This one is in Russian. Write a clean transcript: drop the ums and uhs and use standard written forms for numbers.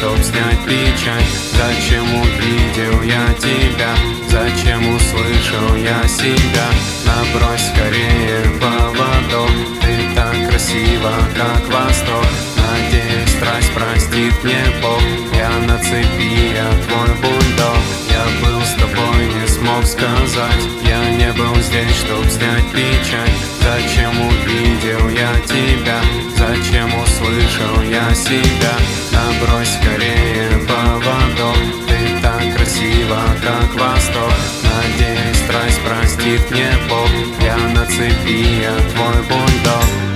чтоб снять печаль? Зачем увидел я тебя? Зачем услышал я себя? Набрось скорее поводок, ты так красива, как восток. Надеюсь, страсть простит мне Бог. Я на цепи, я твой бульдог. Я был с тобой, не смог сказать. Я не был здесь, чтоб снять печаль. Зачем увидел я тебя? Зачем услышал я себя? Набрось скорее поводок, ты так красива, как восток. Надеюсь, страсть простит мне Бог. Я на цепи, я твой бульдог.